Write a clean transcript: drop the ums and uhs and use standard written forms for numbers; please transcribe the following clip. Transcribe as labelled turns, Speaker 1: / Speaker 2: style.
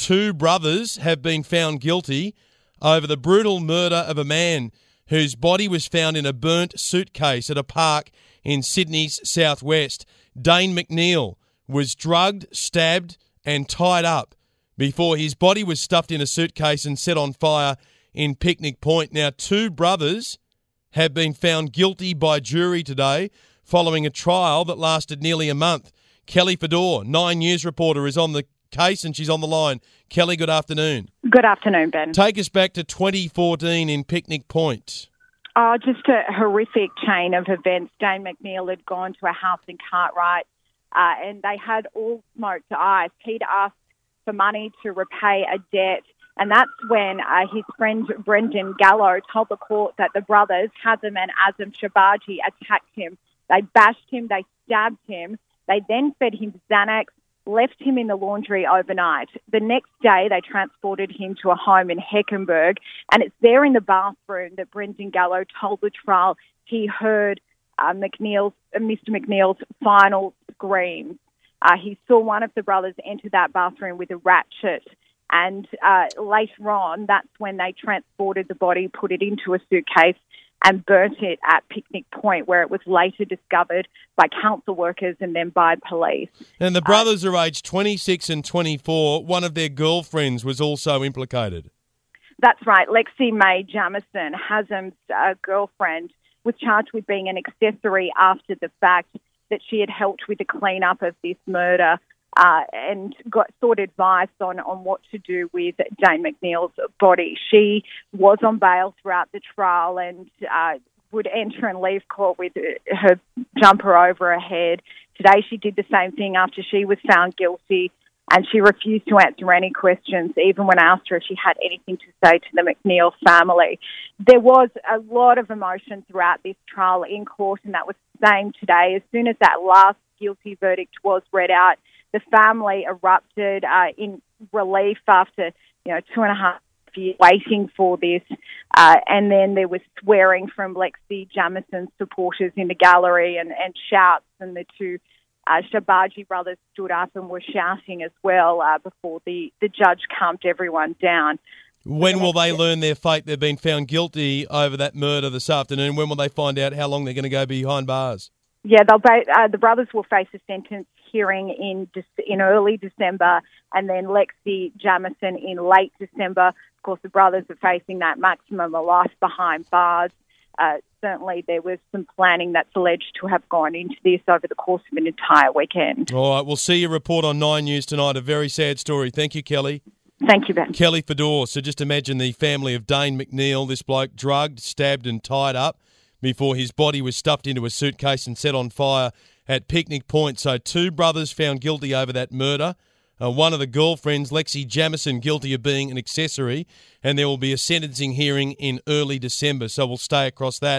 Speaker 1: two brothers have been found guilty over the brutal murder of a man whose body was found in a burnt suitcase at a park in Sydney's southwest. Dane McNeil was drugged, stabbed and tied up before his body was stuffed in a suitcase and set on fire in Picnic Point. Now, two brothers have been found guilty by jury today following a trial that lasted nearly a month. Kelly Fedor, 9 News reporter, is on the case and she's on the line. Kelly, good afternoon.
Speaker 2: Good afternoon, Ben.
Speaker 1: Take us back to 2014 in Picnic Point.
Speaker 2: Oh, just a horrific chain of events. Dane McNeil had gone to a house in Cartwright and they had all smoked ice. He'd asked for money to repay a debt, and that's when his friend Brendan Gallo told the court that the brothers, Hazem and Azam Shabaji, attacked him. They bashed him, they stabbed him, they then fed him Xanax, left him in the laundry overnight. The next day, they transported him to a home in Heckenberg, and it's there in the bathroom that Brendan Gallo told the trial he heard Mr. McNeil's final screams. He saw one of the brothers enter that bathroom with a ratchet, and later on, that's when they transported the body, put it into a suitcase, and burnt it at Picnic Point, where it was later discovered by council workers and then by police.
Speaker 1: And the brothers are aged 26 and 24. One of their girlfriends was also implicated.
Speaker 2: That's right. Lexi Mae Jamison, Hazem's girlfriend, was charged with being an accessory after the fact that she had helped with the clean-up of this murder and sought advice on what to do with Dane McNeil's body. She was on bail throughout the trial and would enter and leave court with her jumper over her head. Today she did the same thing after she was found guilty, and she refused to answer any questions, even when I asked her if she had anything to say to the McNeil family. There was a lot of emotion throughout this trial in court, and that was the same today. As soon as that last guilty verdict was read out, the family erupted in relief after 2.5 years waiting for this. And then there was swearing from Lexi Jamison's supporters in the gallery and shouts, and the two Shabaji brothers stood up and were shouting as well before the judge calmed everyone down.
Speaker 1: When will they learn their fate? They've been found guilty over that murder this afternoon. When will they find out how long they're going to go behind bars?
Speaker 2: Yeah, the brothers will face a sentence hearing in early December, and then Lexi Jamison in late December. Of course, the brothers are facing that maximum of life behind bars. Certainly, there was some planning that's alleged to have gone into this over the course of an entire weekend.
Speaker 1: All right, we'll see your report on 9 News tonight. A very sad story. Thank you, Kelly.
Speaker 2: Thank you, Ben.
Speaker 1: Kelly Fedor. So just imagine the family of Dane McNeil, this bloke drugged, stabbed and tied up before his body was stuffed into a suitcase and set on fire at Picnic Point. So two brothers found guilty over that murder. One of the girlfriends, Lexi Jamison, guilty of being an accessory, and there will be a sentencing hearing in early December. So we'll stay across that.